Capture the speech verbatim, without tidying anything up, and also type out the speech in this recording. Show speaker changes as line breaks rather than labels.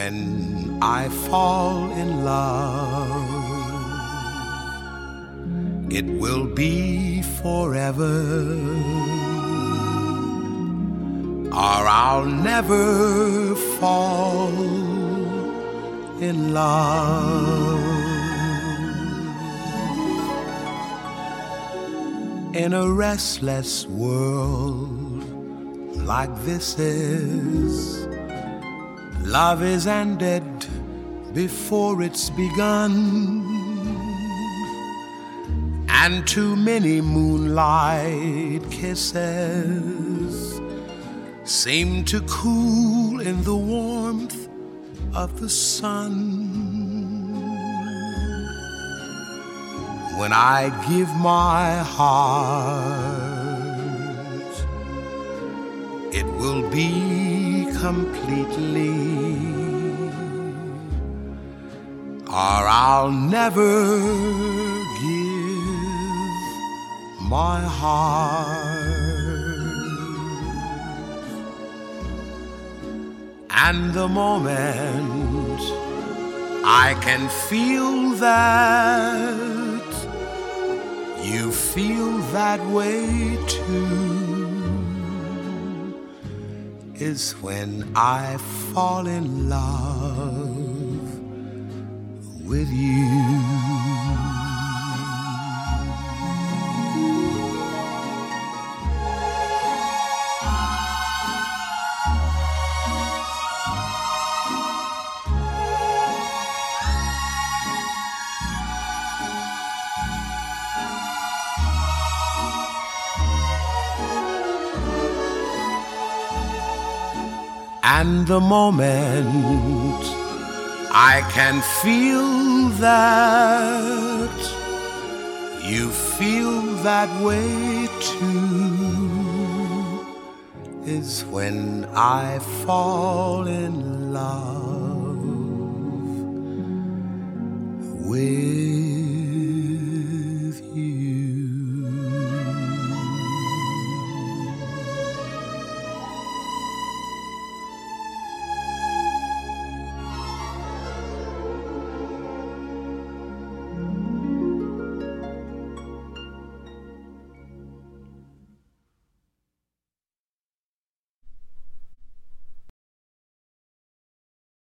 when I fall in love, it will be forever, or I'll never fall in love. In a restless world like this is, love is ended before it's begun, and too many moonlight kisses seem to cool in the warmth of the sun. When I give my heart, it will be completely, or I'll never give my heart. And the moment I can feel that you feel that way too is when I fall in love with you. And the moment I can feel that you feel that way too is when I fall in love